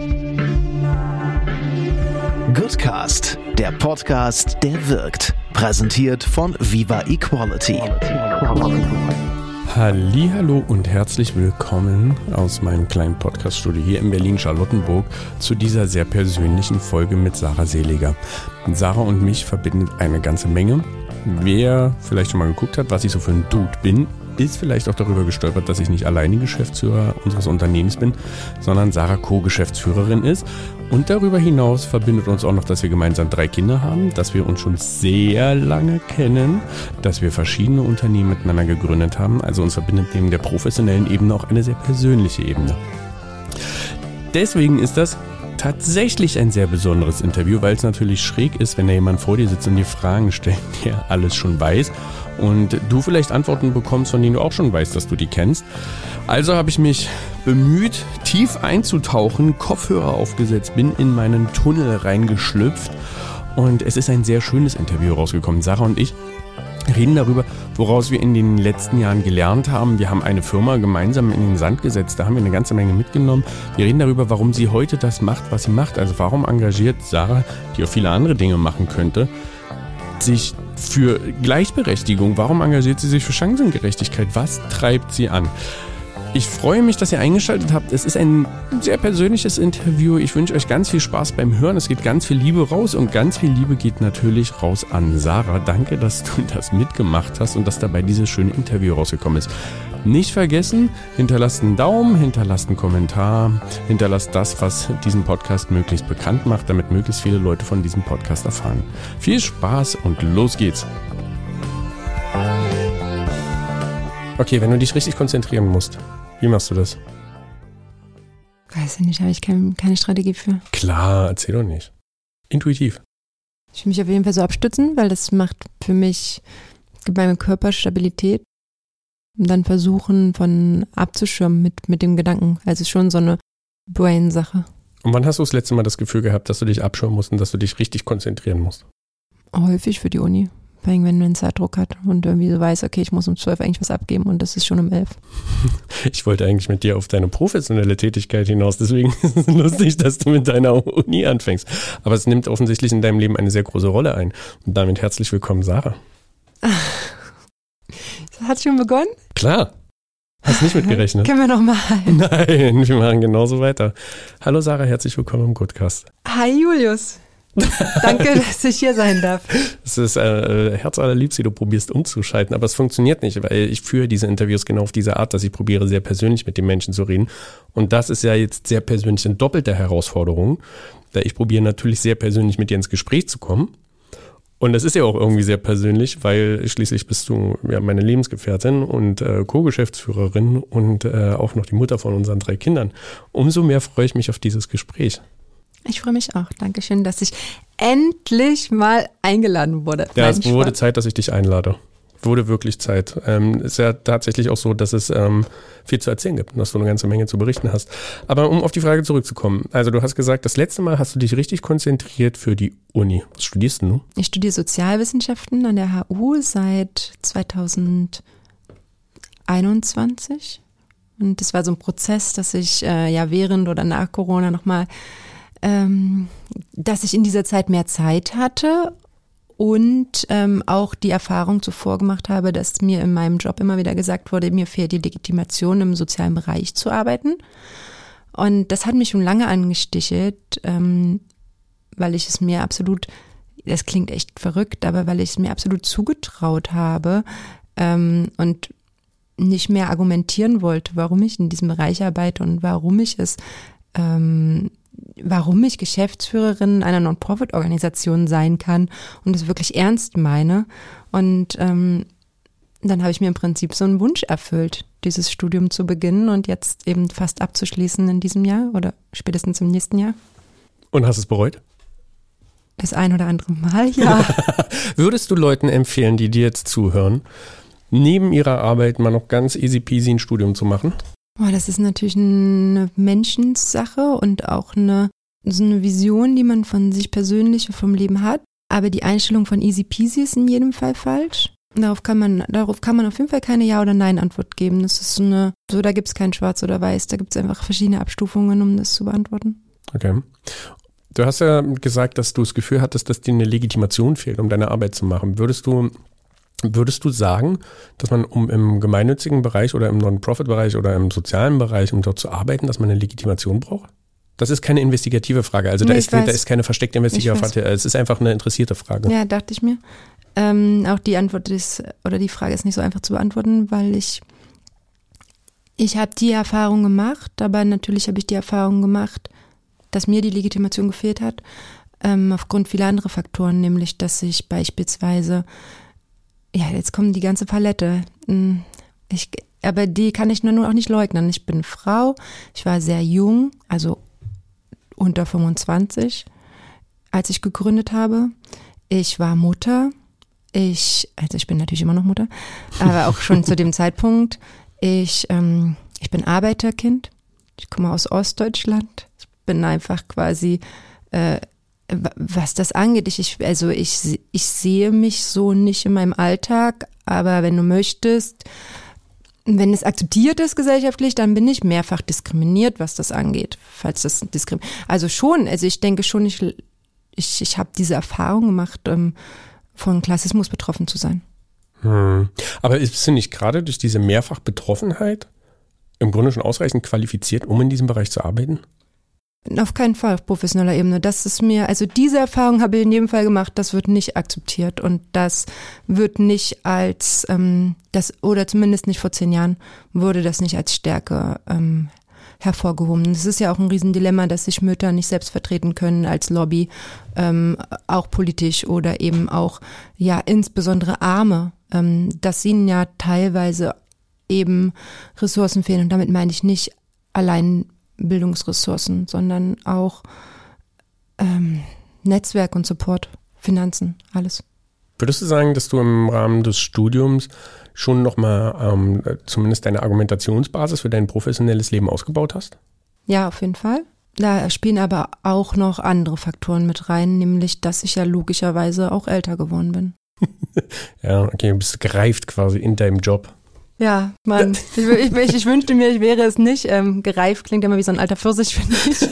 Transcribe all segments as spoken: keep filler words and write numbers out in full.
Goodcast, der Podcast, der wirkt. Präsentiert von Viva Equality. Hallihallo und herzlich willkommen aus meinem kleinen Podcast-Studio hier in Berlin-Charlottenburg zu dieser sehr persönlichen Folge mit Sarah Seliger. Sarah und mich verbindet eine ganze Menge. Wer vielleicht schon mal geguckt hat, was ich so für ein Dude bin, ist vielleicht auch darüber gestolpert, dass ich nicht alleine Geschäftsführer unseres Unternehmens bin, sondern Sarah Co-Geschäftsführerin ist. Und darüber hinaus verbindet uns auch noch, dass wir gemeinsam drei Kinder haben, dass wir uns schon sehr lange kennen, dass wir verschiedene Unternehmen miteinander gegründet haben. Also uns verbindet neben der professionellen Ebene auch eine sehr persönliche Ebene. Deswegen ist das tatsächlich ein sehr besonderes Interview, weil es natürlich schräg ist, wenn da jemand vor dir sitzt und dir Fragen stellt, der alles schon weiß und du vielleicht Antworten bekommst, von denen du auch schon weißt, dass du die kennst. Also habe ich mich bemüht, tief einzutauchen, Kopfhörer aufgesetzt, bin in meinen Tunnel reingeschlüpft und es ist ein sehr schönes Interview rausgekommen. Sarah und ich reden darüber, woraus wir in den letzten Jahren gelernt haben. Wir haben eine Firma gemeinsam in den Sand gesetzt, da haben wir eine ganze Menge mitgenommen. Wir reden darüber, warum sie heute das macht, was sie macht. Also warum engagiert Sarah, die auch viele andere Dinge machen könnte, sich für Gleichberechtigung? Warum engagiert sie sich für Chancengerechtigkeit? Was treibt sie an? Ich freue mich, dass ihr eingeschaltet habt. Es ist ein sehr persönliches Interview. Ich wünsche euch ganz viel Spaß beim Hören. Es geht ganz viel Liebe raus und ganz viel Liebe geht natürlich raus an Sarah. Danke, dass du das mitgemacht hast und dass dabei dieses schöne Interview rausgekommen ist. Nicht vergessen, hinterlasst einen Daumen, hinterlasst einen Kommentar, hinterlasst das, was diesen Podcast möglichst bekannt macht, damit möglichst viele Leute von diesem Podcast erfahren. Viel Spaß und los geht's. Okay, wenn du dich richtig konzentrieren musst, wie machst du das? Weiß ich nicht, habe ich kein, keine Strategie für. Klar, erzähl doch nicht. Intuitiv. Ich will mich auf jeden Fall so abstützen, weil das macht für mich, gibt meinem Körper Stabilität. Und dann versuchen, von abzuschirmen mit, mit dem Gedanken. Also es ist schon so eine Brain-Sache. Und wann hast du das letzte Mal das Gefühl gehabt, dass du dich abschirmen musst und dass du dich richtig konzentrieren musst? Häufig für die Uni. Vor allem, wenn man einen Zeitdruck hat und irgendwie so weiß, okay, ich muss um zwölf eigentlich was abgeben und das ist schon um elf. Ich wollte eigentlich mit dir auf deine professionelle Tätigkeit hinaus, deswegen ist es lustig, dass du mit deiner Uni anfängst. Aber es nimmt offensichtlich in deinem Leben eine sehr große Rolle ein. Und damit herzlich willkommen, Sarah. Hat schon begonnen? Klar. Hast nicht mitgerechnet. Können wir noch mal? Nein, wir machen genauso weiter. Hallo Sarah, herzlich willkommen im Goodcast. Hi Julius. Danke, dass ich hier sein darf. Es ist äh, herzallerliebst, wie du probierst umzuschalten, aber es funktioniert nicht, weil ich führe diese Interviews genau auf diese Art, dass ich probiere, sehr persönlich mit den Menschen zu reden. Und das ist ja jetzt sehr persönlich eine doppelte Herausforderung, da ich probiere natürlich sehr persönlich mit dir ins Gespräch zu kommen. Und das ist ja auch irgendwie sehr persönlich, weil schließlich bist du ja meine Lebensgefährtin und äh, Co-Geschäftsführerin und äh, auch noch die Mutter von unseren drei Kindern. Umso mehr freue ich mich auf dieses Gespräch. Ich freue mich auch. Dankeschön, dass ich endlich mal eingeladen wurde. Ja, es wurde Zeit, dass ich dich einlade. Wurde wirklich Zeit. Ähm, ist ja tatsächlich auch so, dass es ähm, viel zu erzählen gibt und dass du eine ganze Menge zu berichten hast. Aber um auf die Frage zurückzukommen. Also du hast gesagt, das letzte Mal hast du dich richtig konzentriert für die Uni. Was studierst du nun? Ich studiere Sozialwissenschaften an der H U seit zweitausendeinundzwanzig. Und das war so ein Prozess, dass ich äh, ja während oder nach Corona nochmal, ähm, dass ich in dieser Zeit mehr Zeit hatte und ähm, auch die Erfahrung zuvor gemacht habe, dass mir in meinem Job immer wieder gesagt wurde, mir fehlt die Legitimation, im sozialen Bereich zu arbeiten. Und das hat mich schon lange angestichelt, ähm, weil ich es mir absolut, das klingt echt verrückt, aber weil ich es mir absolut zugetraut habe ähm, und nicht mehr argumentieren wollte, warum ich in diesem Bereich arbeite und warum ich es, ähm, warum ich Geschäftsführerin einer Non-Profit-Organisation sein kann und es wirklich ernst meine. Und ähm, dann habe ich mir im Prinzip so einen Wunsch erfüllt, dieses Studium zu beginnen und jetzt eben fast abzuschließen in diesem Jahr oder spätestens im nächsten Jahr. Und hast es bereut? Das ein oder andere Mal, ja. Würdest du Leuten empfehlen, die dir jetzt zuhören, neben ihrer Arbeit mal noch ganz easy peasy ein Studium zu machen? Boah, das ist natürlich eine Menschensache und auch eine, so eine Vision, die man von sich persönlich und vom Leben hat. Aber die Einstellung von easy peasy ist in jedem Fall falsch. Darauf kann man, darauf kann man auf jeden Fall keine Ja- oder Nein-Antwort geben. Das ist so eine, so da gibt es kein Schwarz oder Weiß, da gibt es einfach verschiedene Abstufungen, um das zu beantworten. Okay. Du hast ja gesagt, dass du das Gefühl hattest, dass dir eine Legitimation fehlt, um deine Arbeit zu machen. Würdest du, würdest du sagen, dass man, um im gemeinnützigen Bereich oder im Non-Profit-Bereich oder im sozialen Bereich, um dort zu arbeiten, dass man eine Legitimation braucht? Das ist keine investigative Frage. Also da, nee, ist, da ist keine versteckte investigative Frage. Es ist einfach eine interessierte Frage. Ja, dachte ich mir. Ähm, auch die Antwort ist, oder die Frage ist nicht so einfach zu beantworten, weil ich, ich habe die Erfahrung gemacht, aber natürlich habe ich die Erfahrung gemacht, dass mir die Legitimation gefehlt hat, ähm, aufgrund vieler anderer Faktoren, nämlich, dass ich beispielsweise, ja, jetzt kommt die ganze Palette, ich, aber die kann ich nur auch nicht leugnen. Ich bin Frau, ich war sehr jung, also unter fünfundzwanzig, als ich gegründet habe. Ich war Mutter, ich, also ich bin natürlich immer noch Mutter, aber auch schon zu dem Zeitpunkt, ich, ähm, ich bin Arbeiterkind, ich komme aus Ostdeutschland, ich bin einfach quasi, äh, was das angeht, ich, ich, also ich, ich sehe mich so nicht in meinem Alltag, aber wenn du möchtest, wenn es akzeptiert ist gesellschaftlich, dann bin ich mehrfach diskriminiert, was das angeht, falls das diskriminiert. Also schon, also ich denke schon, ich, ich, ich habe diese Erfahrung gemacht, ähm, von Klassismus betroffen zu sein. Hm. Aber ist du nicht gerade durch diese Mehrfachbetroffenheit im Grunde schon ausreichend qualifiziert, um in diesem Bereich zu arbeiten? Auf keinen Fall auf professioneller Ebene. Das ist mir, also diese Erfahrung habe ich in jedem Fall gemacht, das wird nicht akzeptiert und das wird nicht als, ähm, das oder zumindest nicht vor zehn Jahren, wurde das nicht als Stärke ähm, hervorgehoben. Das ist ja auch ein Riesendilemma, dass sich Mütter nicht selbst vertreten können als Lobby, ähm, auch politisch oder eben auch, ja, insbesondere Arme, ähm, dass ihnen ja teilweise eben Ressourcen fehlen und damit meine ich nicht allein Bildungsressourcen, sondern auch ähm, Netzwerk und Support, Finanzen, alles. Würdest du sagen, dass du im Rahmen des Studiums schon nochmal ähm, zumindest deine Argumentationsbasis für dein professionelles Leben ausgebaut hast? Ja, auf jeden Fall. Da spielen aber auch noch andere Faktoren mit rein, nämlich, dass ich ja logischerweise auch älter geworden bin. Ja, okay, du bist gereift quasi in deinem Job. Ja, Mann, ich, ich, ich, ich wünschte mir, ich wäre es nicht. Ähm, gereift klingt immer wie so ein alter Pfirsich, finde ich.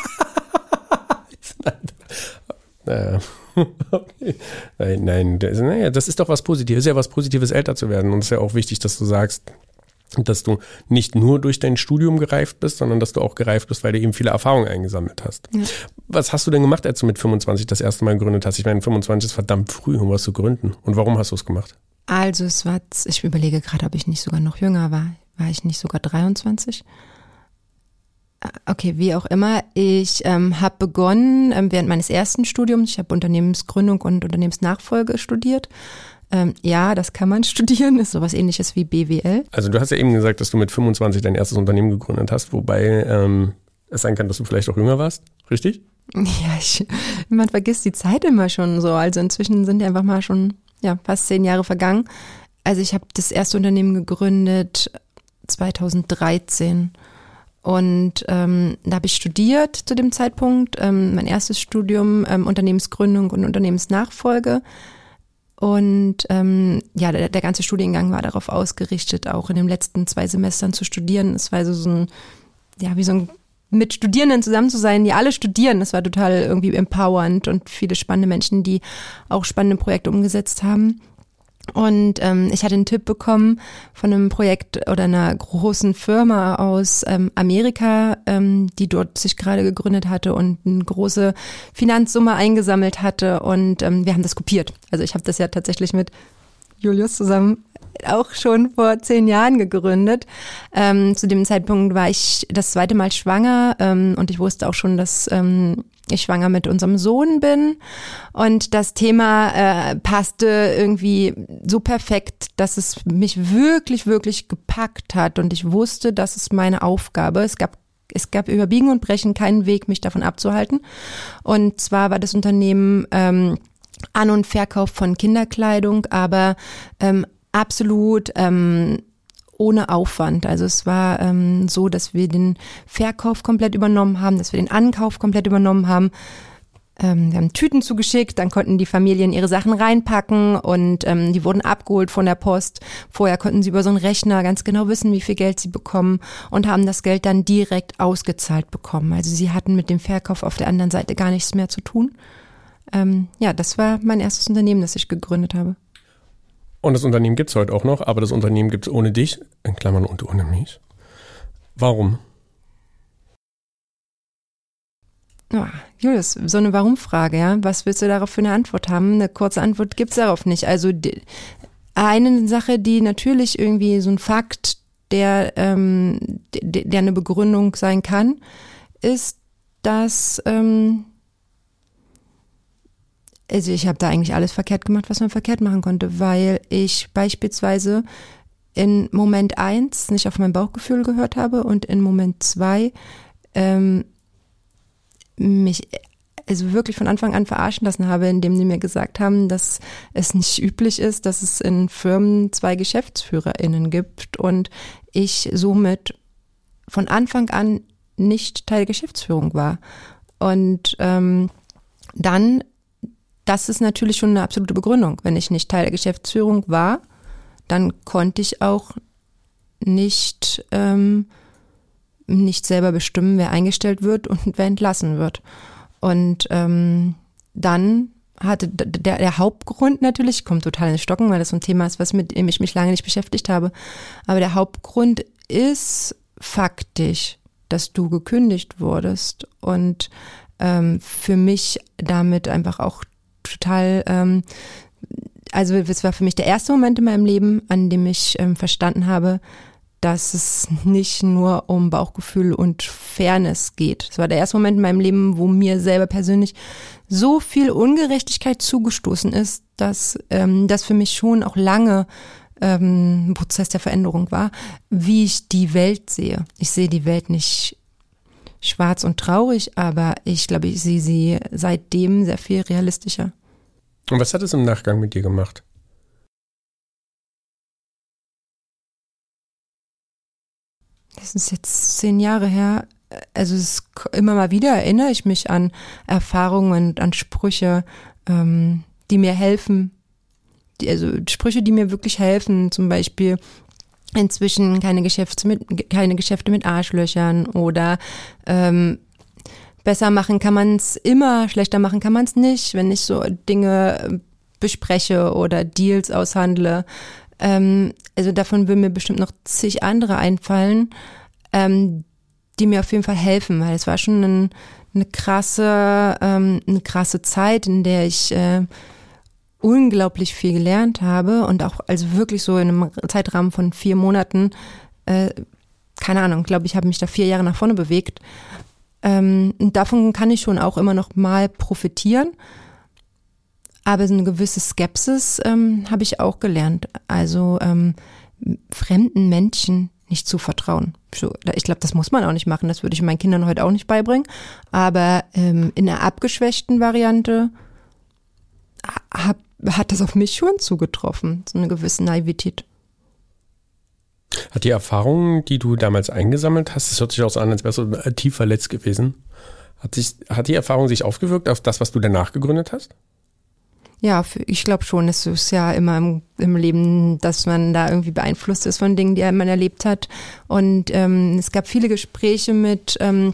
Naja. Okay. Nein, nein, das, naja, das ist doch was Positives. Es ist ja was Positives, älter zu werden. Und es ist ja auch wichtig, dass du sagst, dass du nicht nur durch dein Studium gereift bist, sondern dass du auch gereift bist, weil du eben viele Erfahrungen eingesammelt hast. Ja. Was hast du denn gemacht, als du mit fünfundzwanzig das erste Mal gegründet hast? Ich meine, fünfundzwanzig ist verdammt früh, um was zu gründen. Und warum hast du es gemacht? Also es war, ich überlege gerade, ob ich nicht sogar noch jünger war. War ich nicht sogar dreiundzwanzig? Okay, wie auch immer. Ich ähm, habe begonnen ähm, während meines ersten Studiums, ich habe Unternehmensgründung und Unternehmensnachfolge studiert. Ähm, ja, das kann man studieren, ist sowas ähnliches wie B W L. Also du hast ja eben gesagt, dass du mit fünfundzwanzig dein erstes Unternehmen gegründet hast, wobei ähm, es sein kann, dass du vielleicht auch jünger warst, richtig? Ja, ich, man vergisst die Zeit immer schon so. Also inzwischen sind ja einfach mal schon ja, fast zehn Jahre vergangen. Also ich habe das erste Unternehmen gegründet zweitausenddreizehn und ähm, da habe ich studiert zu dem Zeitpunkt, ähm, mein erstes Studium, ähm, Unternehmensgründung und Unternehmensnachfolge und ähm, ja, der, der ganze Studiengang war darauf ausgerichtet, auch in den letzten zwei Semestern zu studieren. Es war also so ein, ja, wie so ein mit Studierenden zusammen zu sein, die alle studieren, das war total irgendwie empowernd und viele spannende Menschen, die auch spannende Projekte umgesetzt haben. Und ähm, ich hatte einen Tipp bekommen von einem Projekt oder einer großen Firma aus ähm, Amerika, ähm, die dort sich gerade gegründet hatte und eine große Finanzsumme eingesammelt hatte und ähm, wir haben das kopiert. Also ich habe das ja tatsächlich mit Julius zusammen auch schon vor zehn Jahren gegründet. Ähm, zu dem Zeitpunkt war ich das zweite Mal schwanger ähm, und ich wusste auch schon, dass ähm, ich schwanger mit unserem Sohn bin und das Thema äh, passte irgendwie so perfekt, dass es mich wirklich, wirklich gepackt hat und ich wusste, das ist meine Aufgabe. Es gab Es gab über Biegen und Brechen keinen Weg, mich davon abzuhalten. Und zwar war das Unternehmen ähm, An- und Verkauf von Kinderkleidung, aber ähm, absolut ähm, ohne Aufwand. Also es war ähm, so, dass wir den Verkauf komplett übernommen haben, dass wir den Ankauf komplett übernommen haben. ähm, wir haben Tüten zugeschickt, dann konnten die Familien ihre Sachen reinpacken und ähm, die wurden abgeholt von der Post. Vorher konnten sie über so einen Rechner ganz genau wissen, wie viel Geld sie bekommen und haben das Geld dann direkt ausgezahlt bekommen. Also sie hatten mit dem Verkauf auf der anderen Seite gar nichts mehr zu tun. Ähm, ja, das war mein erstes Unternehmen, das ich gegründet habe. Und das Unternehmen gibt es heute auch noch, aber das Unternehmen gibt es ohne dich, in Klammern und ohne mich. Warum? Oh, Julius, so eine Warum-Frage, ja. Was willst du darauf für eine Antwort haben? Eine kurze Antwort gibt's darauf nicht. Also die, eine Sache, die natürlich irgendwie so ein Fakt, der, ähm, der, der eine Begründung sein kann, ist, dass ähm, also ich habe da eigentlich alles verkehrt gemacht, was man verkehrt machen konnte, weil ich beispielsweise in Moment eins nicht auf mein Bauchgefühl gehört habe und in Moment zwei ähm, mich also wirklich von Anfang an verarschen lassen habe, indem sie mir gesagt haben, dass es nicht üblich ist, dass es in Firmen zwei GeschäftsführerInnen gibt und ich somit von Anfang an nicht Teil der Geschäftsführung war. Und ähm, dann, das ist natürlich schon eine absolute Begründung. Wenn ich nicht Teil der Geschäftsführung war, dann konnte ich auch nicht ähm, nicht selber bestimmen, wer eingestellt wird und wer entlassen wird. Und ähm, dann hatte der, der Hauptgrund natürlich, ich komme total ins Stocken, weil das so ein Thema ist, was mit dem ich mich lange nicht beschäftigt habe, aber der Hauptgrund ist faktisch, dass du gekündigt wurdest und ähm, für mich damit einfach auch total, ähm, also es war für mich der erste Moment in meinem Leben, an dem ich ähm, verstanden habe, dass es nicht nur um Bauchgefühl und Fairness geht. Es war der erste Moment in meinem Leben, wo mir selber persönlich so viel Ungerechtigkeit zugestoßen ist, dass ähm, das für mich schon auch lange ähm, ein Prozess der Veränderung war, wie ich die Welt sehe. Ich sehe die Welt nicht schwarz und traurig, aber ich glaube, ich sehe sie seitdem sehr viel realistischer. Und was hat es im Nachgang mit dir gemacht? Das ist jetzt zehn Jahre her. Also es ist immer mal wieder erinnere ich mich an Erfahrungen und an Sprüche, ähm, die mir helfen. Die, also Sprüche, die mir wirklich helfen. Zum Beispiel inzwischen keine Geschäfte mit, keine Geschäfte mit Arschlöchern oder ähm, besser machen kann man es immer, schlechter machen kann man es nicht, wenn ich so Dinge bespreche oder Deals aushandle. Ähm, also davon würden mir bestimmt noch zig andere einfallen, ähm, die mir auf jeden Fall helfen, weil es war schon ein, eine krasse, ähm, eine krasse Zeit, in der ich äh, unglaublich viel gelernt habe und auch also wirklich so in einem Zeitrahmen von vier Monaten, äh, keine Ahnung, glaube ich, habe mich da vier Jahre nach vorne bewegt. Ähm, und davon kann ich schon auch immer noch mal profitieren. Aber so eine gewisse Skepsis ähm, habe ich auch gelernt. Also ähm, fremden Menschen nicht zu vertrauen. So, ich glaube, das muss man auch nicht machen. Das würde ich meinen Kindern heute auch nicht beibringen. Aber ähm, in einer abgeschwächten Variante hab, hat das auf mich schon zugetroffen. So eine gewisse Naivität. Hat die Erfahrung, die du damals eingesammelt hast, das hört sich auch so an, als wärst du tief verletzt gewesen, hat, sich, hat die Erfahrung sich aufgewirkt auf das, was du danach gegründet hast? Ja, ich glaube schon, es ist ja immer im, im Leben, dass man da irgendwie beeinflusst ist von Dingen, die man erlebt hat. Und ähm, es gab viele Gespräche mit ähm,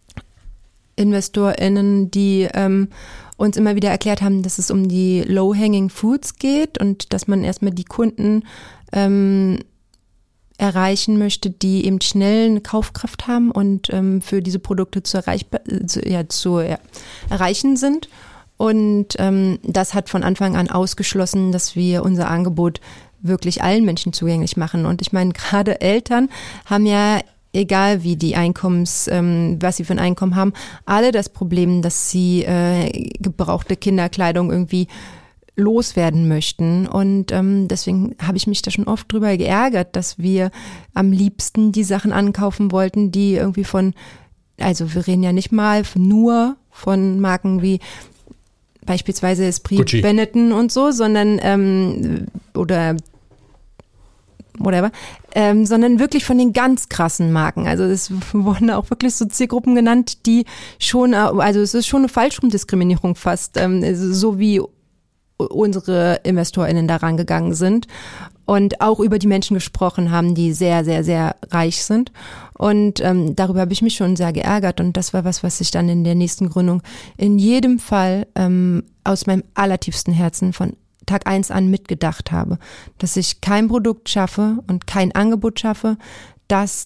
InvestorInnen, die ähm, uns immer wieder erklärt haben, dass es um die Low-Hanging Fruits geht und dass man erstmal die Kunden ähm, erreichen möchte, die eben schnell eine Kaufkraft haben und ähm, für diese Produkte zu, erreichbar, zu, ja, zu ja, erreichen sind. Und ähm, das hat von Anfang an ausgeschlossen, dass wir unser Angebot wirklich allen Menschen zugänglich machen. Und ich meine, gerade Eltern haben ja, egal wie die Einkommens, ähm, was sie für ein Einkommen haben, alle das Problem, dass sie äh, gebrauchte Kinderkleidung irgendwie loswerden möchten. Und ähm, deswegen habe ich mich da schon oft drüber geärgert, dass wir am liebsten die Sachen ankaufen wollten, die irgendwie von, also wir reden ja nicht mal nur von Marken wie beispielsweise Esprit, Gucci, Benetton und so, sondern ähm, oder whatever, ähm, sondern wirklich von den ganz krassen Marken. Also es wurden auch wirklich so Zielgruppen genannt, die schon, also es ist schon eine Falschumdiskriminierung fast, ähm, so wie unsere InvestorInnen da rangegangen sind und auch über die Menschen gesprochen haben, die sehr, sehr, sehr reich sind. Und ähm, darüber habe ich mich schon sehr geärgert und das war was, was ich dann in der nächsten Gründung in jedem Fall ähm, aus meinem allertiefsten Herzen von Tag eins an mitgedacht habe, dass ich kein Produkt schaffe und kein Angebot schaffe, dass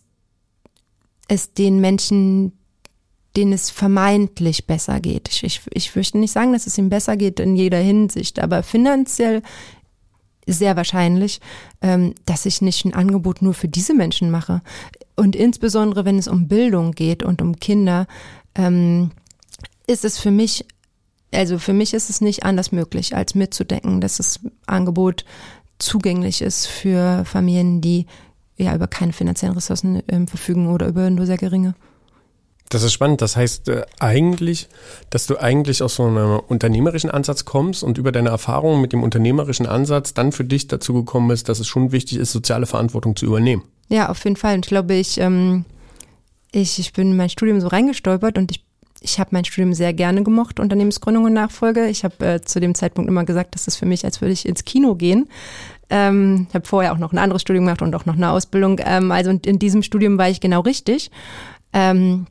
es den Menschen, denen es vermeintlich besser geht. Ich, ich, ich möchte nicht sagen, dass es ihm besser geht in jeder Hinsicht, aber finanziell sehr wahrscheinlich, ähm, dass ich nicht ein Angebot nur für diese Menschen mache. Und insbesondere, wenn es um Bildung geht und um Kinder, ähm, ist es für mich, also für mich ist es nicht anders möglich, als mitzudenken, dass das Angebot zugänglich ist für Familien, die ja über keine finanziellen Ressourcen ähm, verfügen oder über nur sehr geringe. Das ist spannend. Das heißt äh, eigentlich, dass du eigentlich aus so einem unternehmerischen Ansatz kommst und über deine Erfahrungen mit dem unternehmerischen Ansatz dann für dich dazu gekommen ist, dass es schon wichtig ist, soziale Verantwortung zu übernehmen. Ja, auf jeden Fall. Und ich glaube, ich, ähm, ich, ich bin in mein Studium so reingestolpert und ich, ich habe mein Studium sehr gerne gemocht, Unternehmensgründung und Nachfolge. Ich habe äh, zu dem Zeitpunkt immer gesagt, das ist für mich, als würde ich ins Kino gehen. Ähm, ich habe vorher auch noch ein anderes Studium gemacht und auch noch eine Ausbildung. Ähm, also in diesem Studium war ich genau richtig. Ähm,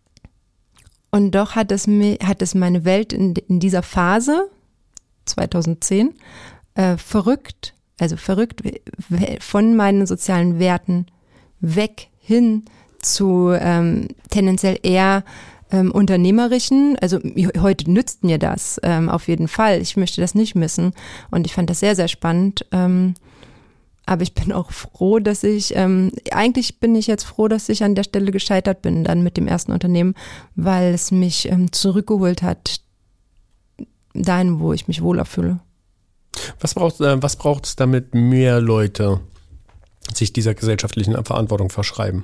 Und doch hat es, mir, hat es meine Welt in, in dieser Phase, zweitausendzehn, äh, verrückt, also verrückt von meinen sozialen Werten weg hin zu ähm, tendenziell eher ähm, unternehmerischen. Also heute nützt mir das ähm, auf jeden Fall. Ich möchte das nicht missen und ich fand das sehr, sehr spannend. Ähm, Aber ich bin auch froh, dass ich, ähm, eigentlich bin ich jetzt froh, dass ich an der Stelle gescheitert bin, dann mit dem ersten Unternehmen, weil es mich ähm, zurückgeholt hat, dahin, wo ich mich wohler fühle. Was braucht äh, was braucht es, damit mehr Leute sich dieser gesellschaftlichen Verantwortung verschreiben?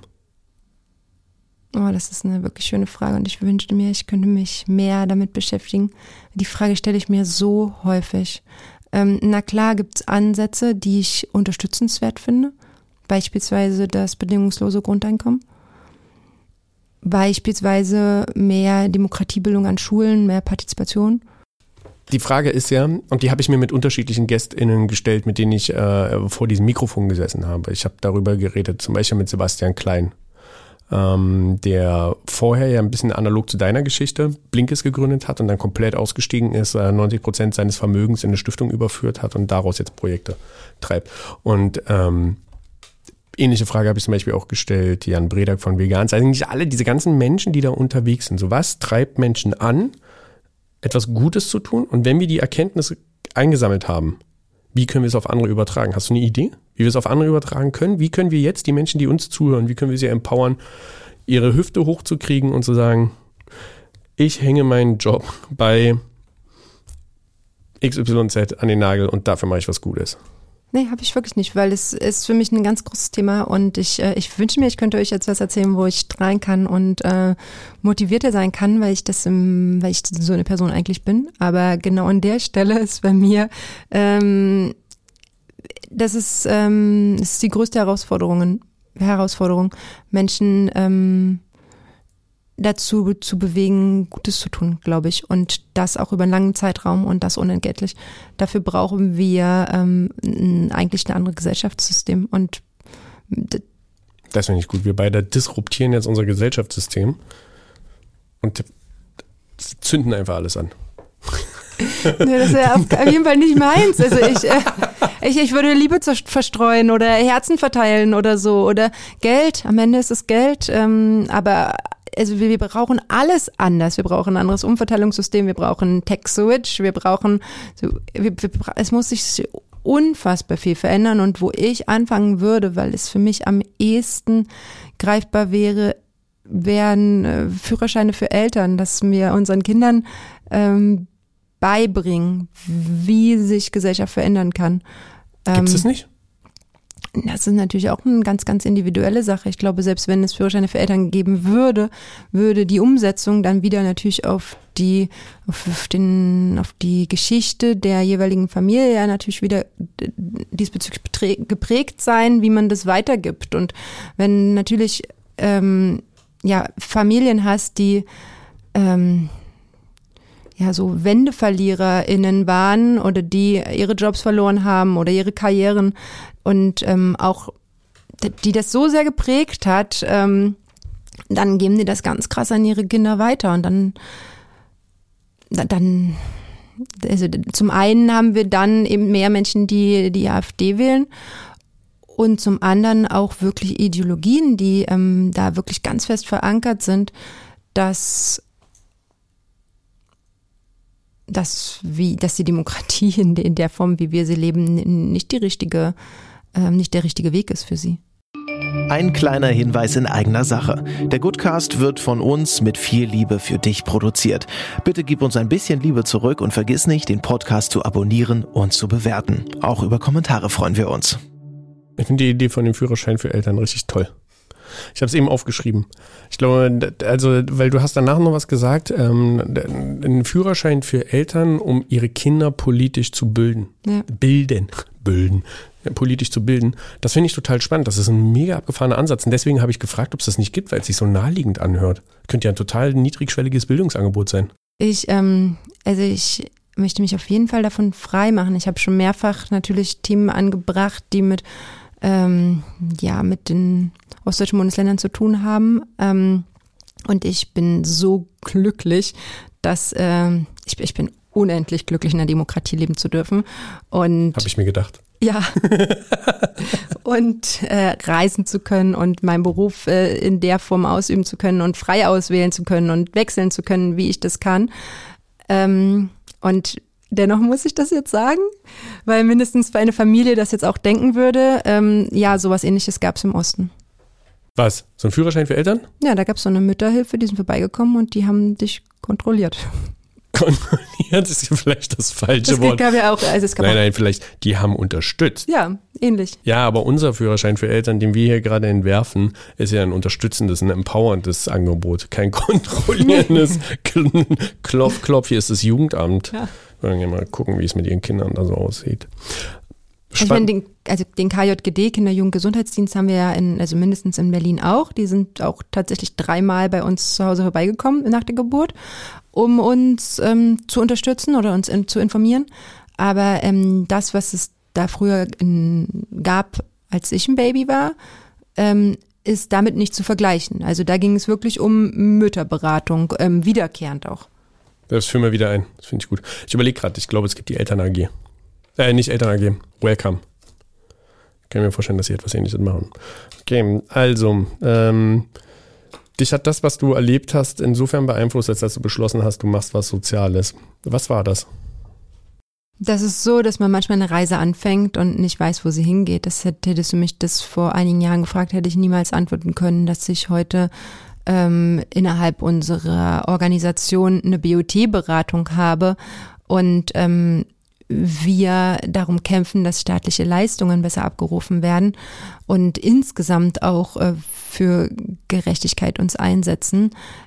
Oh, das ist eine wirklich schöne Frage und ich wünschte mir, ich könnte mich mehr damit beschäftigen. Die Frage stelle ich mir so häufig. Ähm, na klar gibt's Ansätze, die ich unterstützenswert finde, beispielsweise das bedingungslose Grundeinkommen, beispielsweise mehr Demokratiebildung an Schulen, mehr Partizipation. Die Frage ist ja, und die habe ich mir mit unterschiedlichen GästInnen gestellt, mit denen ich äh, vor diesem Mikrofon gesessen habe. Ich habe darüber geredet, zum Beispiel mit Sebastian Klein, ähm, der vorher ja ein bisschen analog zu deiner Geschichte Blinkist gegründet hat und dann komplett ausgestiegen ist, äh, neunzig Prozent seines Vermögens in eine Stiftung überführt hat und daraus jetzt Projekte treibt. Und ähm, ähnliche Frage habe ich zum Beispiel auch gestellt, Jan Bredak von Vegans. Also eigentlich alle diese ganzen Menschen, die da unterwegs sind. So, was treibt Menschen an, etwas Gutes zu tun? Und wenn wir die Erkenntnisse eingesammelt haben, wie können wir es auf andere übertragen? Hast du eine Idee, wie wir es auf andere übertragen können? Wie können wir jetzt die Menschen, die uns zuhören, wie können wir sie empowern, ihre Hüfte hochzukriegen und zu sagen, ich hänge meinen Job bei X Y Z an den Nagel und dafür mache ich was Gutes? Nee, habe ich wirklich nicht, weil es ist für mich ein ganz großes Thema und ich, äh, ich wünsche mir, ich könnte euch jetzt was erzählen, wo ich strahlen kann und äh, motivierter sein kann, weil ich das, im, weil ich so eine Person eigentlich bin. Aber genau an der Stelle ist bei mir, ähm, das ist, ähm, das ist die größte Herausforderung, Herausforderung, Menschen ähm, dazu zu bewegen, Gutes zu tun, glaube ich. Und das auch über einen langen Zeitraum und das unentgeltlich. Dafür brauchen wir ähm, eigentlich ein anderes Gesellschaftssystem. Und d- das finde ich gut. Wir beide disruptieren jetzt unser Gesellschaftssystem und zünden einfach alles an. Nee, das ist ja auf jeden Fall nicht meins. Also ich, äh, ich, ich würde Liebe verstreuen oder Herzen verteilen oder so. Oder Geld. Am Ende ist es Geld. Ähm, aber also wir, wir brauchen alles anders. Wir brauchen ein anderes Umverteilungssystem, wir brauchen Tech-Switch, wir brauchen, so, wir, wir, es muss sich unfassbar viel verändern und wo ich anfangen würde, weil es für mich am ehesten greifbar wäre, wären äh, Führerscheine für Eltern, dass wir unseren Kindern ähm, beibringen, wie sich Gesellschaft verändern kann. Gibt es das nicht? Das ist natürlich auch eine ganz, ganz individuelle Sache. Ich glaube, selbst wenn es Führerscheine für Eltern geben würde, würde die Umsetzung dann wieder natürlich auf die, auf den, auf die Geschichte der jeweiligen Familie ja natürlich wieder diesbezüglich geprägt sein, wie man das weitergibt. Und wenn natürlich ähm, ja Familien hast, die ähm, ja so WendeverliererInnen waren oder die ihre Jobs verloren haben oder ihre Karrieren und ähm, auch die das so sehr geprägt hat, ähm, dann geben die das ganz krass an ihre Kinder weiter und dann dann also zum einen haben wir dann eben mehr Menschen, die die AfD wählen und zum anderen auch wirklich Ideologien, die ähm, da wirklich ganz fest verankert sind, dass dass wie dass die Demokratie in, in der Form, wie wir sie leben, nicht die richtige ähm, nicht der richtige Weg ist für sie. Ein kleiner Hinweis in eigener Sache. Der Goodcast wird von uns mit viel Liebe für dich produziert. Bitte gib uns ein bisschen Liebe zurück und vergiss nicht, den Podcast zu abonnieren und zu bewerten. Auch über Kommentare freuen wir uns. Ich finde die Idee von dem Führerschein für Eltern richtig toll. Ich habe es eben aufgeschrieben. Ich glaube, also, weil du hast danach noch was gesagt, ähm, ein Führerschein für Eltern, um ihre Kinder politisch zu bilden. Ja. Bilden. Bilden. Ja, politisch zu bilden. Das finde ich total spannend. Das ist ein mega abgefahrener Ansatz. Und deswegen habe ich gefragt, ob es das nicht gibt, weil es sich so naheliegend anhört. Könnte ja ein total niedrigschwelliges Bildungsangebot sein. Ich, ähm, also ich möchte mich auf jeden Fall davon frei machen. Ich habe schon mehrfach natürlich Themen angebracht, die mit, ähm, ja, mit den ostdeutschen Bundesländern zu tun haben. Ähm, und ich bin so glücklich, dass ähm, ich, ich bin unendlich glücklich, in der Demokratie leben zu dürfen. Und habe ich mir gedacht. Ja. und äh, reisen zu können und meinen Beruf äh, in der Form ausüben zu können und frei auswählen zu können und wechseln zu können, wie ich das kann. Ähm, und dennoch muss ich das jetzt sagen, weil mindestens für eine Familie das jetzt auch denken würde, ähm, ja, sowas Ähnliches gab es im Osten. Was? So ein Führerschein für Eltern? Ja, da gab es so eine Mütterhilfe, die sind vorbeigekommen und die haben dich kontrolliert. Kontrolliert ist ja vielleicht das falsche das Wort. Gab ja auch, also es gab nein, auch, nein, vielleicht, die haben unterstützt. Ja, ähnlich. Ja, aber unser Führerschein für Eltern, den wir hier gerade entwerfen, ist ja ein unterstützendes, ein empowerndes Angebot. Kein kontrollierendes Klopf, Klopf, hier ist das Jugendamt. Ja. Wir wollen ja mal gucken, wie es mit ihren Kindern da so aussieht. Also, ich meine, den, also den K J G D, Kinder-Jugend-Gesundheitsdienst, haben wir ja in, also mindestens in Berlin auch. Die sind auch tatsächlich dreimal bei uns zu Hause vorbeigekommen nach der Geburt, um uns ähm, zu unterstützen oder uns in, zu informieren. Aber ähm, das, was es da früher in, gab, als ich ein Baby war, ähm, ist damit nicht zu vergleichen. Also da ging es wirklich um Mütterberatung, ähm, wiederkehrend auch. Das führen wir wieder ein. Das finde ich gut. Ich überlege gerade, ich glaube, es gibt die Eltern-A G. Äh, nicht Eltern-A G. Welcome. Ich kann mir vorstellen, dass sie etwas Ähnliches machen. Okay, also, ähm, dich hat das, was du erlebt hast, insofern beeinflusst, als dass du beschlossen hast, du machst was Soziales. Was war das? Das ist so, dass man manchmal eine Reise anfängt und nicht weiß, wo sie hingeht. Das hätt, hättest du mich das vor einigen Jahren gefragt, hätte ich niemals antworten können, dass ich heute ähm, innerhalb unserer Organisation eine B O T-Beratung habe und ähm, wir darum kämpfen, dass staatliche Leistungen besser abgerufen werden und insgesamt auch äh, für Gerechtigkeit uns einsetzen.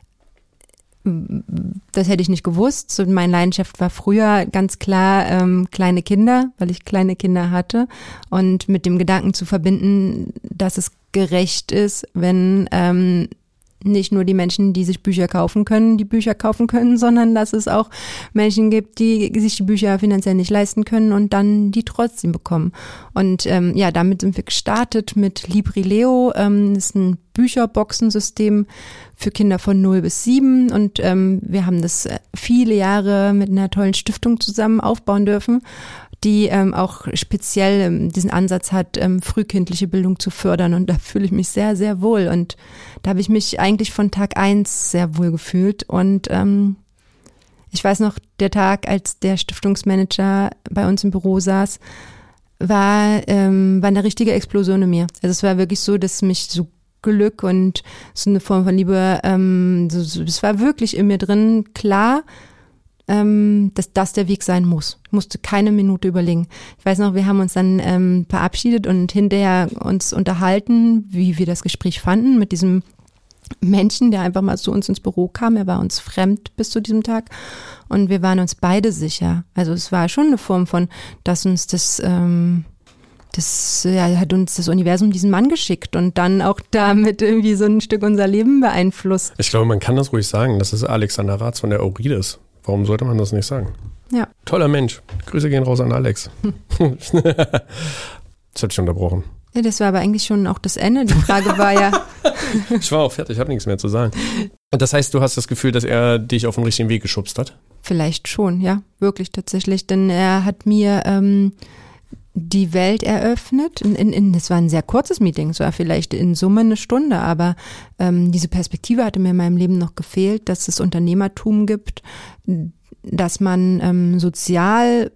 Das hätte ich nicht gewusst. So, meine Leidenschaft war früher ganz klar ähm, kleine Kinder, weil ich kleine Kinder hatte und mit dem Gedanken zu verbinden, dass es gerecht ist, wenn ähm, nicht nur die Menschen, die sich Bücher kaufen können, die Bücher kaufen können, sondern dass es auch Menschen gibt, die sich die Bücher finanziell nicht leisten können und dann die trotzdem bekommen. Und ähm, ja, damit sind wir gestartet mit Librileo. Ähm, das ist ein Bücherboxensystem für Kinder von null bis sieben und ähm, wir haben das viele Jahre mit einer tollen Stiftung zusammen aufbauen dürfen, die ähm, auch speziell ähm, diesen Ansatz hat, ähm, frühkindliche Bildung zu fördern. Und da fühle ich mich sehr, sehr wohl. Und da habe ich mich eigentlich von Tag eins sehr wohl gefühlt. Und ähm, ich weiß noch, der Tag, als der Stiftungsmanager bei uns im Büro saß, war, ähm, war eine richtige Explosion in mir. Also es war wirklich so, dass mich so Glück und so eine Form von Liebe, ähm, so, so, es war wirklich in mir drin klar, ähm, dass das der Weg sein muss. Ich musste keine Minute überlegen. Ich weiß noch, wir haben uns dann ähm, verabschiedet und hinterher uns unterhalten, wie wir das Gespräch fanden mit diesem Menschen, der einfach mal zu uns ins Büro kam. Er war uns fremd bis zu diesem Tag und wir waren uns beide sicher. Also es war schon eine Form von, dass uns das, ähm, das ja, hat uns das Universum diesen Mann geschickt und dann auch damit irgendwie so ein Stück unser Leben beeinflusst. Ich glaube, man kann das ruhig sagen. Das ist Alexander Ratz von der Aurides. Warum sollte man das nicht sagen? Ja. Toller Mensch. Grüße gehen raus an Alex. Hm. Das hat dich unterbrochen. Ja, das war aber eigentlich schon auch das Ende. Die Frage war ja... Ich war auch fertig, ich habe nichts mehr zu sagen. Das heißt, du hast das Gefühl, dass er dich auf den richtigen Weg geschubst hat? Vielleicht schon, ja, wirklich tatsächlich. Denn er hat mir ähm, die Welt eröffnet. In, in, in, das war ein sehr kurzes Meeting, es war vielleicht in Summe eine Stunde, aber ähm, diese Perspektive hatte mir in meinem Leben noch gefehlt, dass es Unternehmertum gibt, dass man ähm, sozial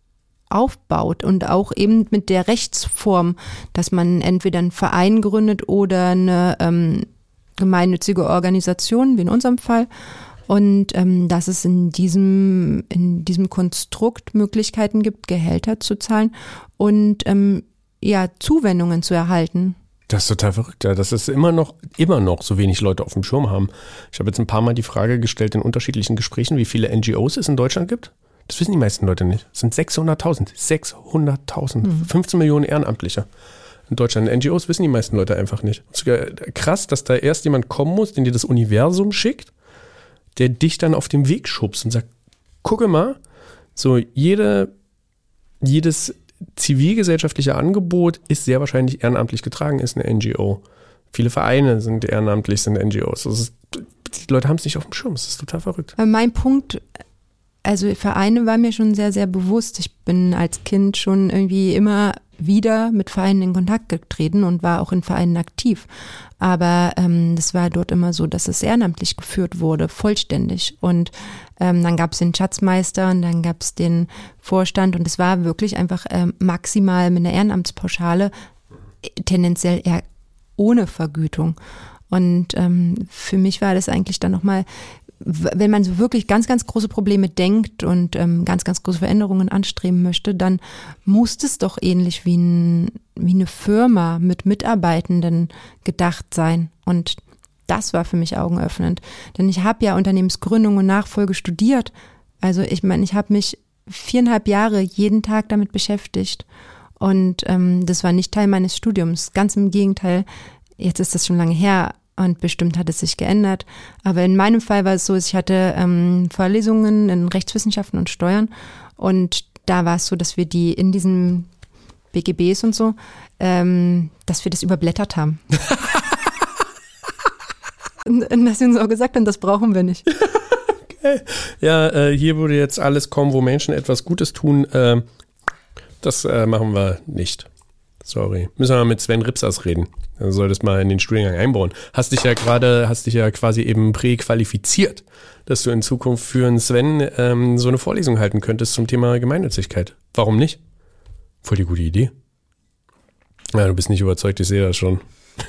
aufbaut und auch eben mit der Rechtsform, dass man entweder einen Verein gründet oder eine ähm, gemeinnützige Organisation, wie in unserem Fall. Und ähm, dass es in diesem, in diesem Konstrukt Möglichkeiten gibt, Gehälter zu zahlen und ähm, ja, Zuwendungen zu erhalten. Das ist total verrückt, ja. Das ist immer noch, immer noch so wenig Leute auf dem Schirm haben. Ich habe jetzt ein paar Mal die Frage gestellt in unterschiedlichen Gesprächen, wie viele N G Os es in Deutschland gibt. Das wissen die meisten Leute nicht. Es sind sechshunderttausend. sechshunderttausend. Mhm. fünfzehn Millionen Ehrenamtliche in Deutschland. N G Os wissen die meisten Leute einfach nicht. Sogar krass, dass da erst jemand kommen muss, den dir das Universum schickt, der dich dann auf dem Weg schubst und sagt, gucke mal, so jede, jedes zivilgesellschaftliche Angebot ist sehr wahrscheinlich ehrenamtlich getragen, ist eine N G O. Viele Vereine sind ehrenamtlich, sind N G Os. Das ist, die Leute haben es nicht auf dem Schirm. Das ist total verrückt. Mein Punkt, also Vereine war mir schon sehr, sehr bewusst. Ich bin als Kind schon irgendwie immer wieder mit Vereinen in Kontakt getreten und war auch in Vereinen aktiv. Aber ähm, das war dort immer so, dass es ehrenamtlich geführt wurde, vollständig. Und ähm, dann gab es den Schatzmeister und dann gab es den Vorstand und es war wirklich einfach ähm, maximal mit einer Ehrenamtspauschale, tendenziell eher ohne Vergütung. Und ähm, für mich war das eigentlich dann nochmal, wenn man so wirklich ganz, ganz große Probleme denkt und ähm, ganz, ganz große Veränderungen anstreben möchte, dann muss es doch ähnlich wie, ein, wie eine Firma mit Mitarbeitenden gedacht sein. Und das war für mich augenöffnend. Denn ich habe ja Unternehmensgründung und Nachfolge studiert. Also ich meine, ich habe mich viereinhalb Jahre jeden Tag damit beschäftigt. Und ähm, das war nicht Teil meines Studiums. Ganz im Gegenteil, jetzt ist das schon lange her. Und bestimmt hat es sich geändert. Aber in meinem Fall war es so, ich hatte ähm, Vorlesungen in Rechtswissenschaften und Steuern. Und da war es so, dass wir die in diesen B G Bs und so, ähm, dass wir das überblättert haben. und, und dass wir uns auch gesagt haben, das brauchen wir nicht. Okay. Ja, äh, hier würde jetzt alles kommen, wo Menschen etwas Gutes tun. Äh, das äh, machen wir nicht. Sorry. Müssen wir mal mit Sven Ripsas reden. Dann solltest mal in den Studiengang einbauen. Hast dich ja gerade, hast dich ja quasi eben präqualifiziert, dass du in Zukunft für einen Sven ähm, so eine Vorlesung halten könntest zum Thema Gemeinnützigkeit. Warum nicht? Voll die gute Idee. Ja, du bist nicht überzeugt, ich sehe das schon.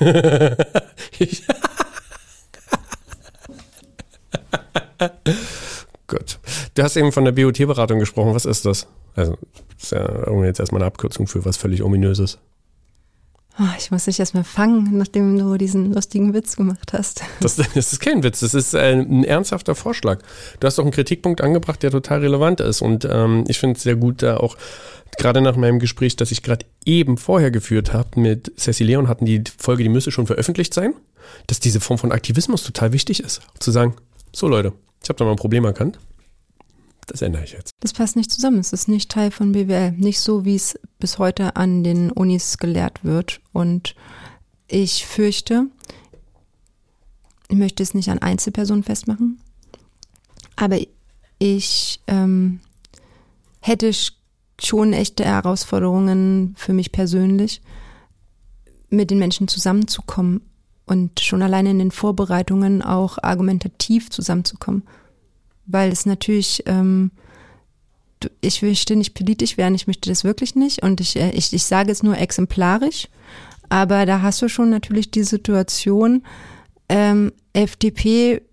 Gut. Du hast eben von der B O T-Beratung gesprochen. Was ist das? Also, das ist ja irgendwie jetzt erstmal eine Abkürzung für was völlig Ominöses. Oh, ich muss dich erstmal fangen, nachdem du diesen lustigen Witz gemacht hast. Das, das ist kein Witz, das ist ein, ein ernsthafter Vorschlag. Du hast doch einen Kritikpunkt angebracht, der total relevant ist. Und ähm, ich finde es sehr gut, da auch gerade nach meinem Gespräch, das ich gerade eben vorher geführt habe mit Ceci Leon, hatten die Folge, die müsste schon veröffentlicht sein, dass diese Form von Aktivismus total wichtig ist. Zu sagen, so Leute, ich habe da mal ein Problem erkannt. Das ändere ich jetzt. Das passt nicht zusammen. Es ist nicht Teil von B W L. Nicht so, wie es bis heute an den Unis gelehrt wird. Und ich fürchte, ich möchte es nicht an Einzelpersonen festmachen, aber ich ähm, hätte schon echte Herausforderungen für mich persönlich, mit den Menschen zusammenzukommen und schon alleine in den Vorbereitungen auch argumentativ zusammenzukommen. Weil es natürlich, ähm, ich möchte nicht politisch werden, ich möchte das wirklich nicht und ich, ich, ich sage es nur exemplarisch, aber da hast du schon natürlich die Situation, ähm, F D P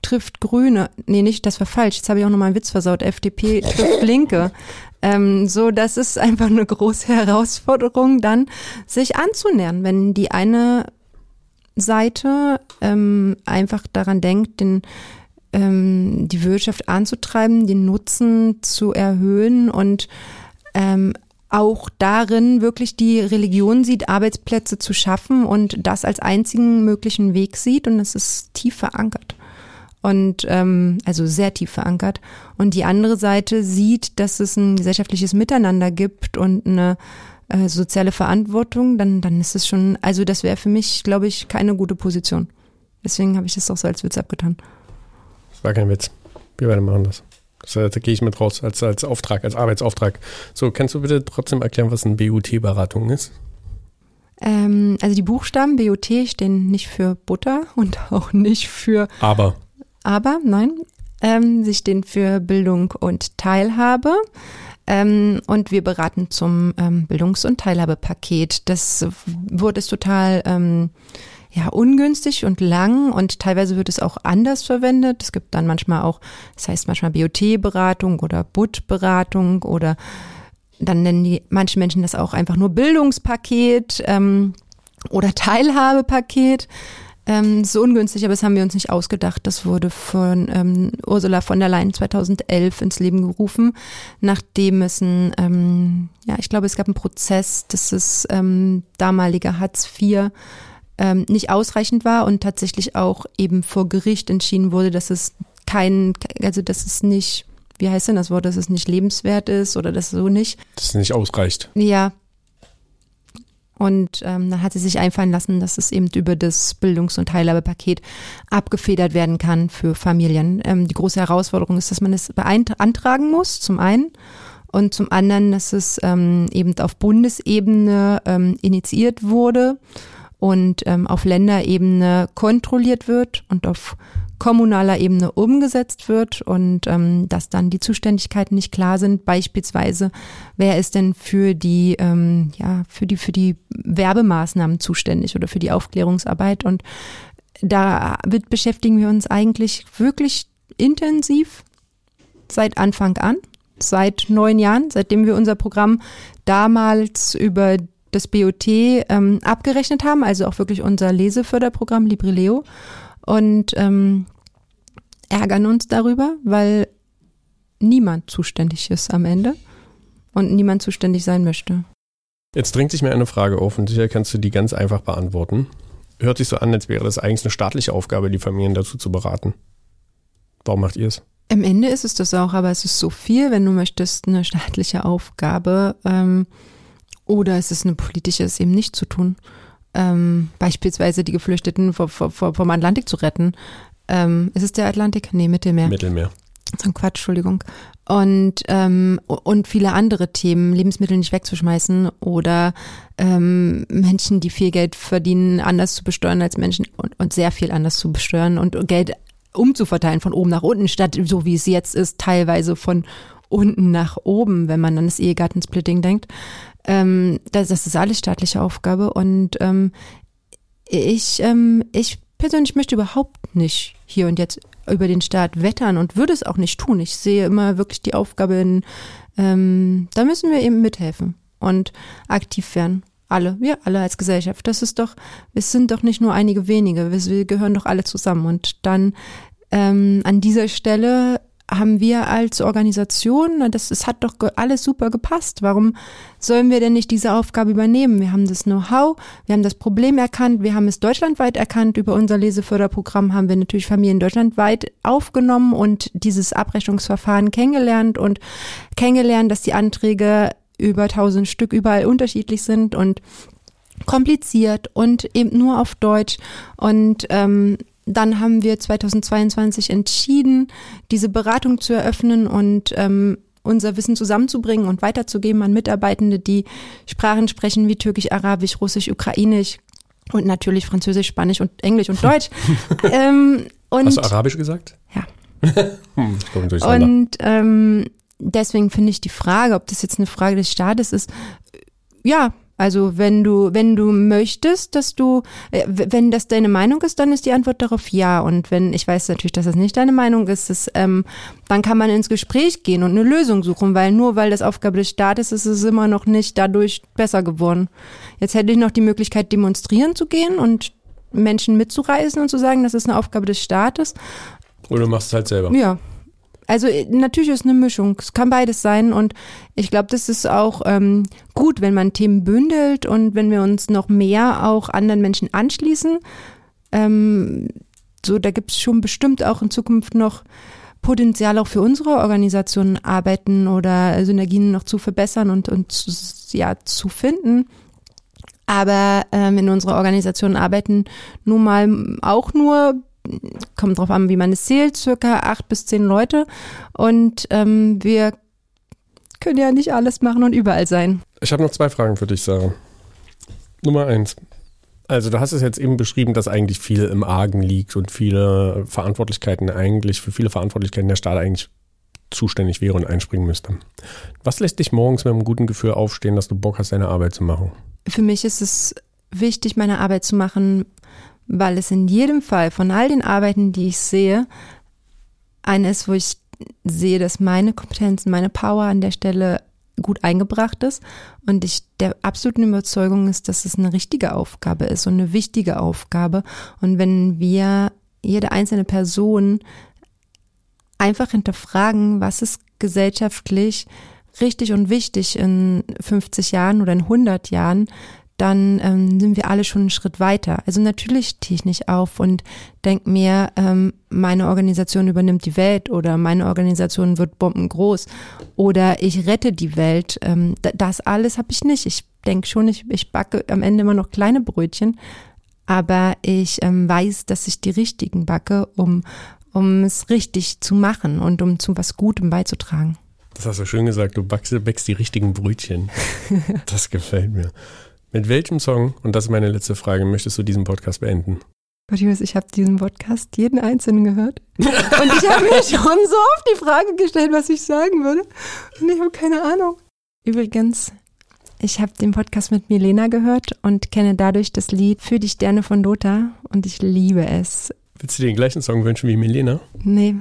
trifft Grüne. Nee, nicht, das war falsch. Jetzt habe ich auch nochmal einen Witz versaut. F D P trifft Linke. Ähm, so, das ist einfach eine große Herausforderung, dann sich anzunähern, wenn die eine Seite ähm, einfach daran denkt, den, ähm, die Wirtschaft anzutreiben, den Nutzen zu erhöhen und ähm, auch darin wirklich die Religion sieht, Arbeitsplätze zu schaffen und das als einzigen möglichen Weg sieht, und das ist tief verankert. Und ähm, also sehr tief verankert. Und die andere Seite sieht, dass es ein gesellschaftliches Miteinander gibt und eine äh, soziale Verantwortung, dann dann ist es schon, also das wäre für mich, glaube ich, keine gute Position. Deswegen habe ich das auch so als Witz abgetan. Das war kein Witz. Wir beide machen das. das da gehe ich mit raus als, als Auftrag, als Arbeitsauftrag. So, kannst du bitte trotzdem erklären, was eine B U T-Beratung ist? Ähm, also die Buchstaben B U T stehen nicht für Butter und auch nicht für Aber. Aber, nein, ähm, sie stehen für Bildung und Teilhabe, ähm, und wir beraten zum ähm, Bildungs- und Teilhabepaket. Das wurde es total ähm, ja, ungünstig und lang, und teilweise wird es auch anders verwendet. Es gibt dann manchmal auch, das heißt manchmal B U T-Beratung oder B U T-Beratung, oder dann nennen die manche Menschen das auch einfach nur Bildungspaket ähm, oder Teilhabepaket. Ähm, so ungünstig, aber das haben wir uns nicht ausgedacht. Das wurde von ähm, Ursula von der Leyen zweitausendelf ins Leben gerufen, nachdem es ein, ähm, ja, ich glaube, es gab einen Prozess, dass das ähm, damalige Hartz vier ähm, nicht ausreichend war und tatsächlich auch eben vor Gericht entschieden wurde, dass es kein, also dass es nicht, wie heißt denn das Wort, dass es nicht lebenswert ist oder dass es so nicht. Dass es nicht ausreicht. Ja. Und ähm, dann hat sie sich einfallen lassen, dass es eben über das Bildungs- und Teilhabepaket abgefedert werden kann für Familien. Ähm, die große Herausforderung ist, dass man es beantragen muss, zum einen. Und zum anderen, dass es ähm, eben auf Bundesebene ähm, initiiert wurde und ähm, auf Länderebene kontrolliert wird und auf kommunaler Ebene umgesetzt wird, und ähm, dass dann die Zuständigkeiten nicht klar sind. Beispielsweise, wer ist denn für die, ähm, ja, für die, für die Werbemaßnahmen zuständig oder für die Aufklärungsarbeit? Und da wird, beschäftigen wir uns eigentlich wirklich intensiv seit Anfang an, seit neun Jahren, seitdem wir unser Programm damals über das B U T ähm, abgerechnet haben, also auch wirklich unser Leseförderprogramm Librileo. Und ähm, ärgern uns darüber, weil niemand zuständig ist am Ende und niemand zuständig sein möchte. Jetzt drängt sich mir eine Frage auf, und sicher kannst du die ganz einfach beantworten. Hört sich so an, als wäre das eigentlich eine staatliche Aufgabe, die Familien dazu zu beraten. Warum macht ihr es? Am Ende ist es das auch, aber es ist so viel, wenn du möchtest, eine staatliche Aufgabe, ähm, oder es ist eine politische, es eben nicht zu tun. Ähm, beispielsweise die Geflüchteten vor, vor, vor, vom Atlantik zu retten. Ähm, ist es der Atlantik? Nee, Mittelmeer. Mittelmeer. So ein Quatsch, Entschuldigung. Und, ähm, und viele andere Themen, Lebensmittel nicht wegzuschmeißen oder ähm, Menschen, die viel Geld verdienen, anders zu besteuern als Menschen, und, und sehr viel anders zu besteuern und Geld umzuverteilen von oben nach unten, statt so wie es jetzt ist, teilweise von unten nach oben, wenn man an das Ehegattensplitting denkt. Ähm, das, das ist alles staatliche Aufgabe, und ähm, ich, ähm, ich persönlich möchte überhaupt nicht hier und jetzt über den Staat wettern und würde es auch nicht tun. Ich sehe immer wirklich die Aufgabe in, ähm, da müssen wir eben mithelfen und aktiv werden. Alle, wir alle als Gesellschaft. Das ist doch, es sind doch nicht nur einige wenige, wir, wir gehören doch alle zusammen. Und dann ähm, an dieser Stelle haben wir als Organisation, das, das hat doch alles super gepasst. Warum sollen wir denn nicht diese Aufgabe übernehmen? Wir haben das Know-how, wir haben das Problem erkannt, wir haben es deutschlandweit erkannt. Über unser Leseförderprogramm haben wir natürlich Familien deutschlandweit aufgenommen und dieses Abrechnungsverfahren kennengelernt und kennengelernt, dass die Anträge über tausend Stück überall unterschiedlich sind und kompliziert und eben nur auf Deutsch. Und ähm, dann haben wir zweitausendzweiundzwanzig entschieden, diese Beratung zu eröffnen und ähm, unser Wissen zusammenzubringen und weiterzugeben an Mitarbeitende, die Sprachen sprechen wie Türkisch, Arabisch, Russisch, Ukrainisch und natürlich Französisch, Spanisch und Englisch und Deutsch. ähm, und Hast du Arabisch gesagt? Ja. hm, und ähm, deswegen finde ich die Frage, ob das jetzt eine Frage des Staates ist, ja, Also wenn du, wenn du möchtest, dass du, äh, wenn das deine Meinung ist, dann ist die Antwort darauf ja. Und wenn, ich weiß natürlich, dass das nicht deine Meinung ist, das, ähm, dann kann man ins Gespräch gehen und eine Lösung suchen, weil nur weil das Aufgabe des Staates ist, ist es immer noch nicht dadurch besser geworden. Jetzt hätte ich noch die Möglichkeit, demonstrieren zu gehen und Menschen mitzureißen und zu sagen, das ist eine Aufgabe des Staates. Oder du machst es halt selber. Ja. Also natürlich ist eine Mischung, es kann beides sein und ich glaube, das ist auch ähm, gut, wenn man Themen bündelt und wenn wir uns noch mehr auch anderen Menschen anschließen. Ähm, so, da gibt es schon bestimmt auch in Zukunft noch Potenzial auch für unsere Organisationen arbeiten oder Synergien noch zu verbessern und, und zu, ja, zu finden. Aber ähm, in unserer Organisation arbeiten nun mal auch nur, kommt drauf an, wie man es zählt, circa acht bis zehn Leute. Und ähm, wir können ja nicht alles machen und überall sein. Ich habe noch zwei Fragen für dich, Sarah. Nummer eins. Also du hast es jetzt eben beschrieben, dass eigentlich viel im Argen liegt und viele Verantwortlichkeiten eigentlich, für viele Verantwortlichkeiten der Staat eigentlich zuständig wäre und einspringen müsste. Was lässt dich morgens mit einem guten Gefühl aufstehen, dass du Bock hast, deine Arbeit zu machen? Für mich ist es wichtig, meine Arbeit zu machen, weil es in jedem Fall von all den Arbeiten, die ich sehe, eine ist, wo ich sehe, dass meine Kompetenzen, meine Power an der Stelle gut eingebracht ist und ich der absoluten Überzeugung ist, dass es eine richtige Aufgabe ist und eine wichtige Aufgabe. Und wenn wir jede einzelne Person einfach hinterfragen, was ist gesellschaftlich richtig und wichtig in fünfzig Jahren oder in hundert Jahren, dann ähm, sind wir alle schon einen Schritt weiter. Also natürlich stehe ich nicht auf und denke mir, ähm, meine Organisation übernimmt die Welt oder meine Organisation wird bombengroß oder ich rette die Welt. Ähm, das alles habe ich nicht. Ich denke schon, ich, ich backe am Ende immer noch kleine Brötchen, aber ich ähm, weiß, dass ich die richtigen backe, um, um es richtig zu machen und um zu was Gutem beizutragen. Das hast du schön gesagt, du backst, backst die richtigen Brötchen. Das gefällt mir. Mit welchem Song, und das ist meine letzte Frage, möchtest du diesen Podcast beenden? Gott, ich habe diesen Podcast jeden einzelnen gehört. Und ich habe mir schon so oft die Frage gestellt, was ich sagen würde. Und ich habe keine Ahnung. Übrigens, ich habe den Podcast mit Milena gehört und kenne dadurch das Lied Für die Sterne von Dota. Und ich liebe es. Willst du dir den gleichen Song wünschen wie Milena? Nee.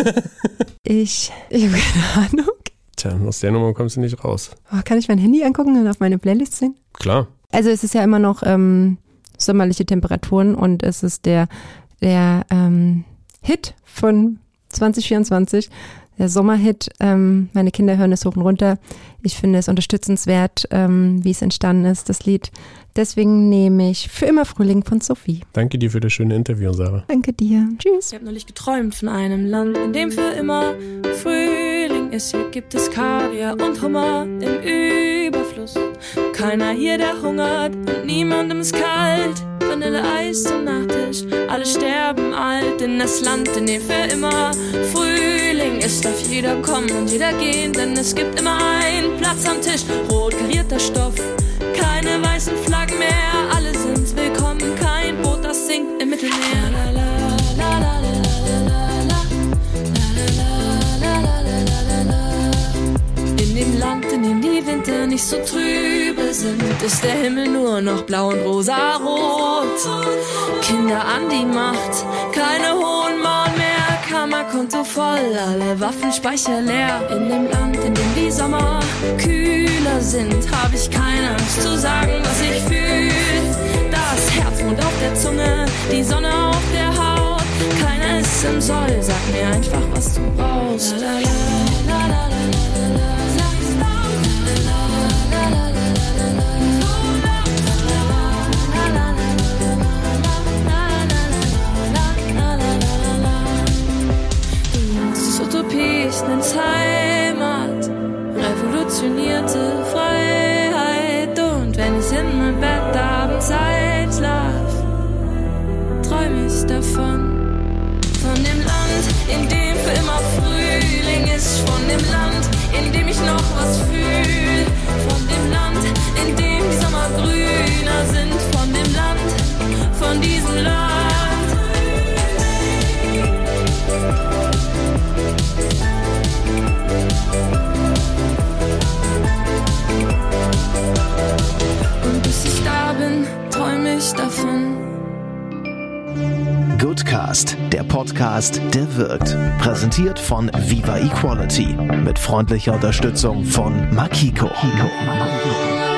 ich, ich habe keine Ahnung. Tja, aus der Nummer kommst du nicht raus. Oh, kann ich mein Handy angucken und auf meine Playlist sehen? Klar. Also es ist ja immer noch ähm, sommerliche Temperaturen und es ist der, der ähm, Hit von zwanzig vierundzwanzig, der Sommerhit. Ähm, meine Kinder hören es hoch und runter. Ich finde es unterstützenswert, ähm, wie es entstanden ist, das Lied. Deswegen nehme ich Für immer Frühling von Sophie. Danke dir für das schöne Interview, Sarah. Danke dir. Tschüss. Ich habe neulich geträumt von einem Land, in dem für immer Frühling ist. Hier gibt es Kaviar und Hummer im Überfluss. Keiner hier, der hungert und niemandem ist kalt. Vanilleeis zum Nachtisch, alle sterben alt. In das Land, in dem für immer Frühling ist, darf jeder kommen und jeder gehen, denn es gibt immer einen Platz am Tisch. Rot karierter Stoff, keine weißen Flaggen mehr, alle sind willkommen. Kein Boot, das sinkt im Mittelmeer. La, la, la, la, la, la, la, la, la, la, la. In dem Land, in dem die Winter nicht so trübe sind, ist der Himmel nur noch blau und rosarot. Kinder an die Macht, keine hohen Mauern mehr, Kammerkonto voll, alle Waffenspeicher leer. In dem Land, in dem die Sommer kühler sind, hab ich keine Angst zu sagen, was ich fühl. Das Herzmond auf der Zunge, die Sonne auf der Haut, keiner ist im Soll, sag mir einfach, was du brauchst. La, la, la, la, la, la, la. Utopie ist ins Heimat, revolutionierte Freiheit. Und wenn ich in mein Bett abends einschlaf, träum ich davon. Von dem Land, in dem für immer Frühling ist. Von dem Land, in dem ich noch was fühl. Von dem Land, in dem die Sommer grüner sind. Von dem Land, von diesem Land. Und Goodcast, der Podcast, der wirkt. Präsentiert von Viva Equality mit freundlicher Unterstützung von Makiko.